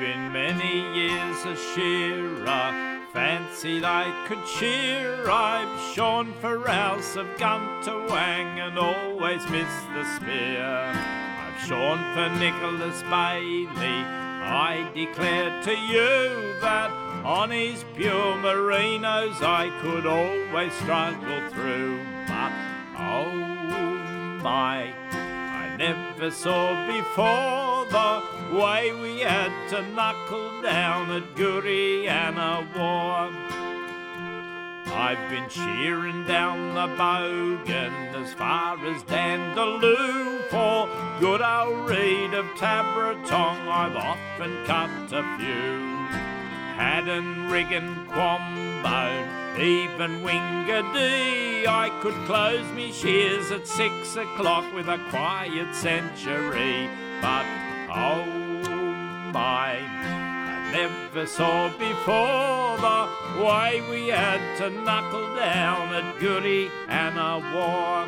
been many years a shearer, fancied I could cheer. I've shone for House of Gunterwang and always missed the spear. I've shone for Nicholas Bailey. I declare to you that on his pure merinos I could always struggle through. But oh my, I never saw before the way we had to knuckle down at Guriana War. I've been shearing down the Bogan as far as Dandaloo. For good old Reed of Tabratong I've often cut a few. Haddon, Riggin, Quambone, even Wingadee, I could close me shears at 6 o'clock with a quiet century. But oh my, I never saw before the way we had to knuckle down at Guriana War.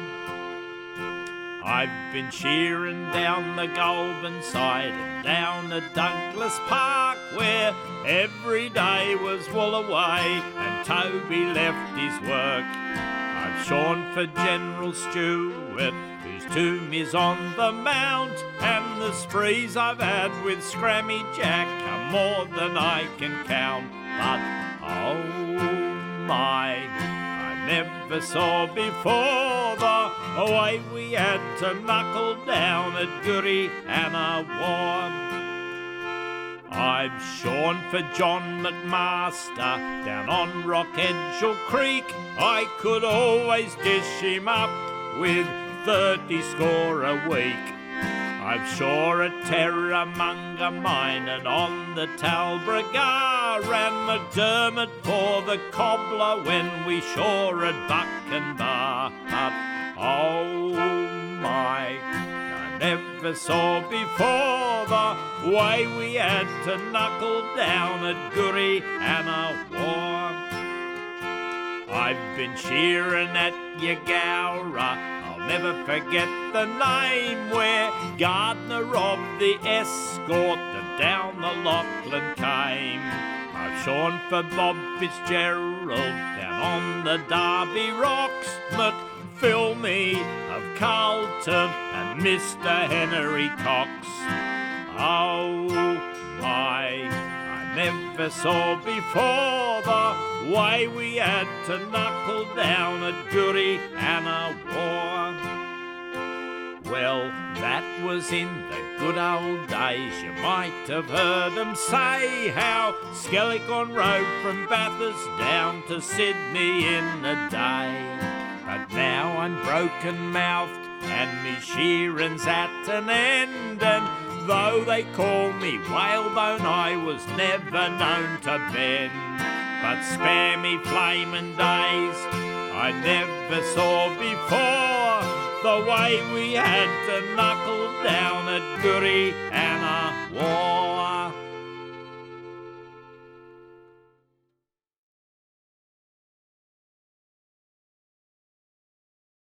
I've been shearing down the Goulburn side and down at Douglas Park, where every day was wool away and Toby left his work. I've shorn for General Stewart, whose tomb is on the mount, and the sprees I've had with Scrammy Jack are more than I can count. But oh my, I never saw before the way we had to knuckle down at Guriana War. I've shorn for John McMaster down on Rockedgel Creek. I could always dish him up with 30 score a week. I've shore at Terramunga Mine and on the Talbragar, and McDermott for the cobbler when we shore at Buckenbar. But oh my, I never saw before the way we had to knuckle down at Guriana War. I've been shearing at Yagowra, I'll never forget the name, where Gardner of the Escort and down the Lachlan came. I've shorn for Bob Fitzgerald down on the Derby Rocks, McPhilmy of Carlton and Mr. Henry Cox. Oh my, I never saw before the way we had to knuckle down at Guriana War. Well, that was in the good old days. You might have heard 'em say how Skelligon rode from Bathurst down to Sydney in a day. But now I'm broken-mouthed and me shearing's at an end, and though they call me whalebone, I was never known to bend. But spare me flamin' days, I never saw before the way we had to knuckle down at Guriana War.